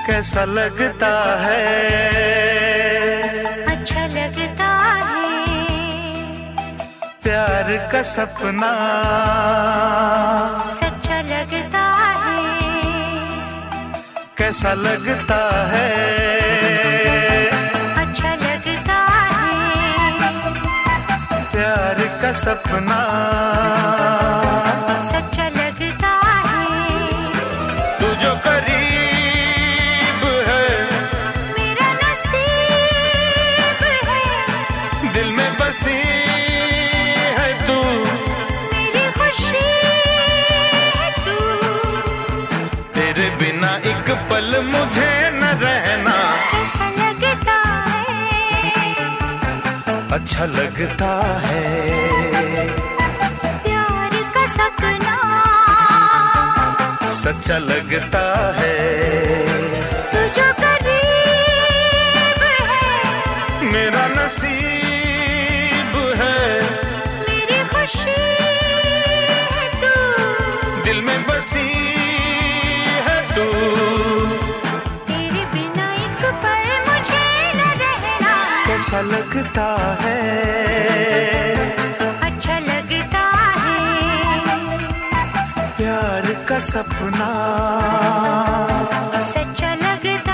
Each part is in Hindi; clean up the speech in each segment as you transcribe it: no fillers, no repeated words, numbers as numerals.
कैसा लगता है, अच्छा लगता है, प्यार का सपना सच्चा लगता है, कैसा लगता है, अच्छा लगता है, प्यार का सपना सच्चा लगता है। तू जो करीब है मेरा नसीब है, दिल में बसी है तू, मेरी खुशी है तू, तेरे बिना एक पल मुझे न रहना। कैसा लगता है, अच्छा लगता है, प्यार का सपना सच्चा लगता है, तू जो करीब है मेरा नसीब है, मेरी खुशी है तू, दिल में बसी है तू, तेरे बिना एक पल मुझे न रहना। कैसा लगता है, अच्छा लगता है, प्यार का सपना सच्चा लगता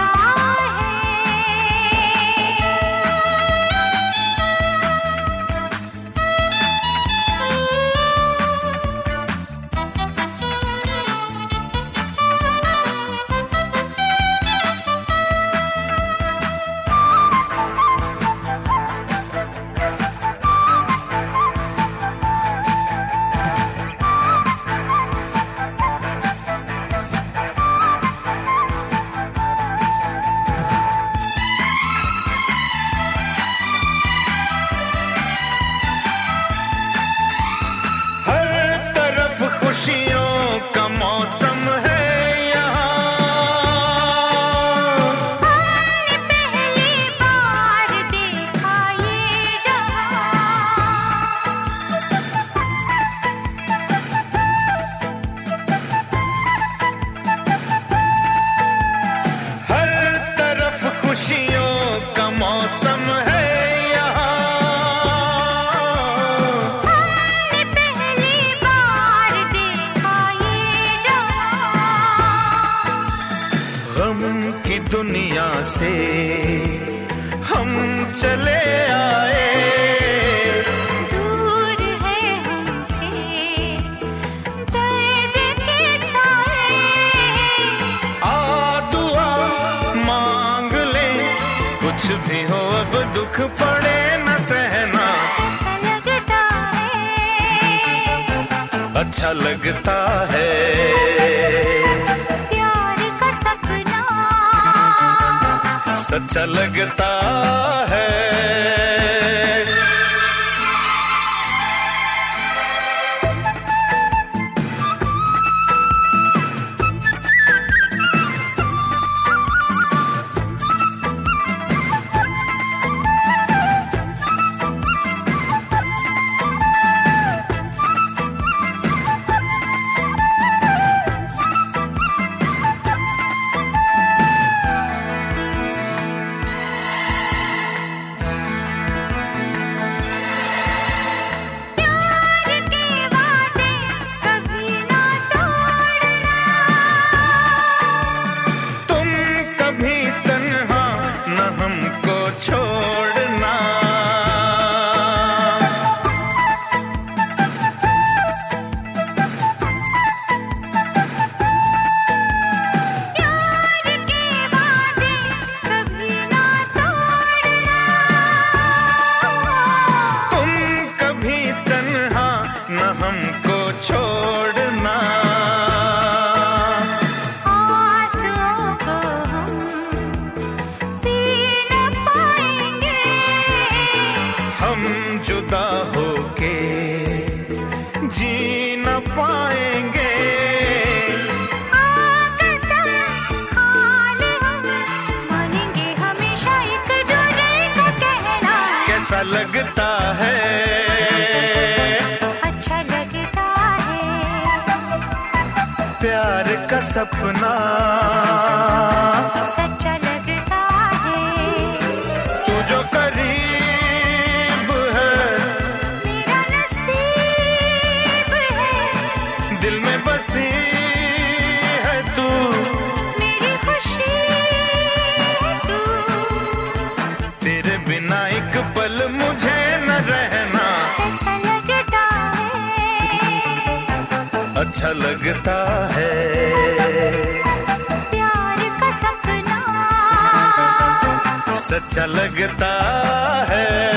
दुनिया से हम चले आए, दूर है हमसे दर्द के साए, आ दुआ मांग ले, कुछ भी हो अब दुख पड़े न सहना। ऐसा लगता है, अच्छा लगता है, सच्चा लगता है। हमको छोड़ना, आंसुओं को हम पी न पाएंगे, हम जुदा होके जी न पाएंगे, कसम खाने हम मानेंगे हमेशा एक दूसरे को कहना। कैसा लगता है, प्यार का सपना सच्चा लगता है। तू जो करीब है मेरा नसीब है। दिल में बसी है तू मेरी खुशी है तू। तेरे बिना एक पल मुझे न रहना ऐसा लगता है। अच्छा लगता है। प्यार का सपना सच्चा लगता है।